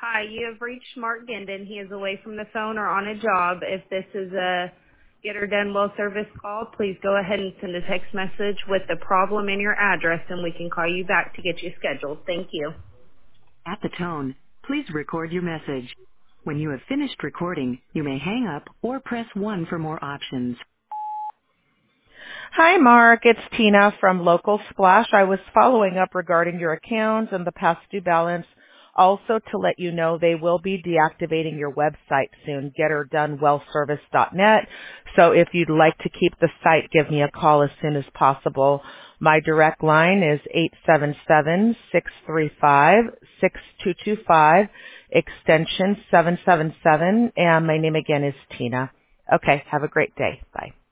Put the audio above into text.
Hi, you have reached Mark Gendon. He is away from the phone or on a job. If this is a Get Her Done Well service call, please go ahead and send a text message with the problem and your address, and we can call you back to get you scheduled. Thank you. At the tone, please record your message. When you have finished recording, you may hang up or press 1 for more options. Hi, Mark. It's Tina from Local Splash. I was following up regarding your accounts and the past due balance. Also to let you know they will be deactivating your website soon, getterdonewellservice.net. So if you'd like to keep the site, give me a call as soon as possible. My direct line is 877-635-6225, extension 777, and my name again is Tina. Okay, have a great day. Bye.